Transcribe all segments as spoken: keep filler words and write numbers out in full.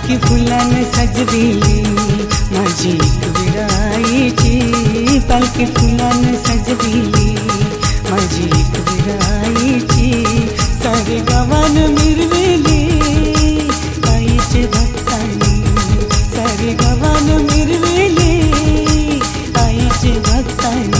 पालखी फुलाने सजविली माझी विराईची, पालखी फुलाने सजविली माझी विराईची, सारे गावान मिरविली आईचे भक्तांनी, सारे गावान मिरविली आईचे भक्तांनी,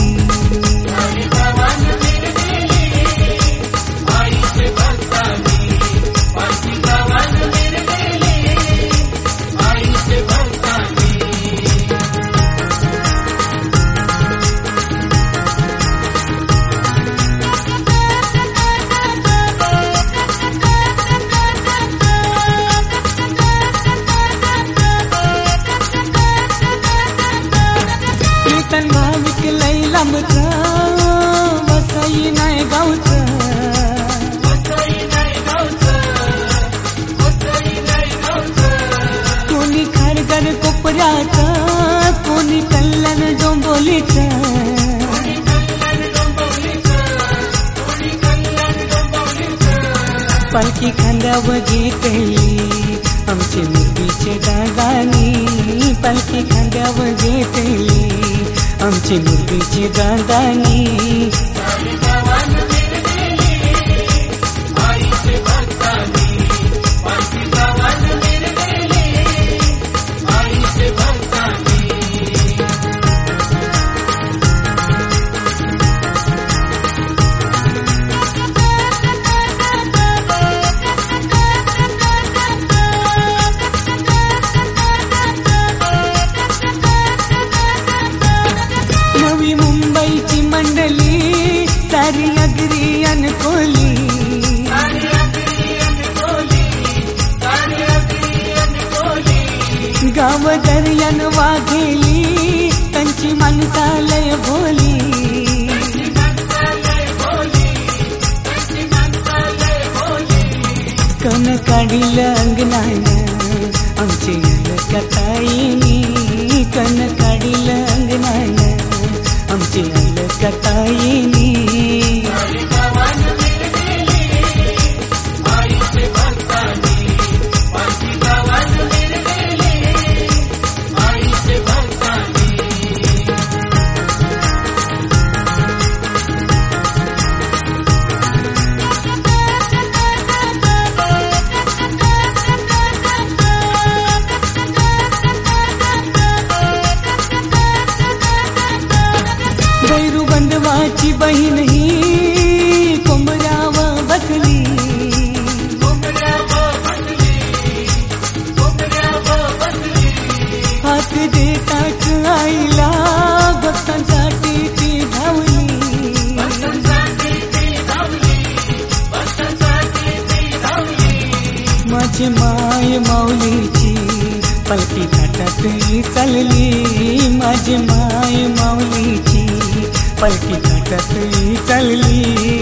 भाविक लई लांबचा वसई नाही गावचा, कोणी खारघर कोपऱ्याचा, कोणी कल्याण डोंबोलीचा, पालखी खांद्यावर घेतली आमचे मुरबीचे दादानी, पालखी खांद्यावर घेतली आमची मुरबीची दादानी, नवी मुंबईची मंडली सारी अगरी अनकोली, गाव दर्यान वाघेली त्यांची माणसालय भोली, कन काढील अंगणान आमची अलकताईनी, कन काढील अंगणान आमची अलकताईनी, भैरू बंधवाची बहीण ही कोंबड्याव बसली, हात देतात आईला भक्तांसाठी ती धावली, माझी माय माऊलीची पालखी घाटात चालली, माझी माय माऊलीची पालखी घाटात चालली,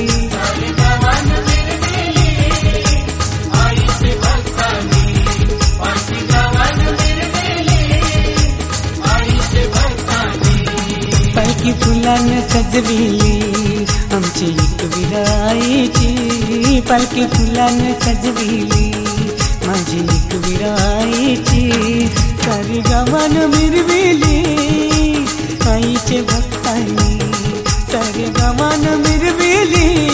पालखी फुलाने सजविली आमची विराईची, पालखी फुलाने सजविली माझी विराईची, सारी गावान मिरविली आईचे भक्तांनी, सारे गावान मिरविली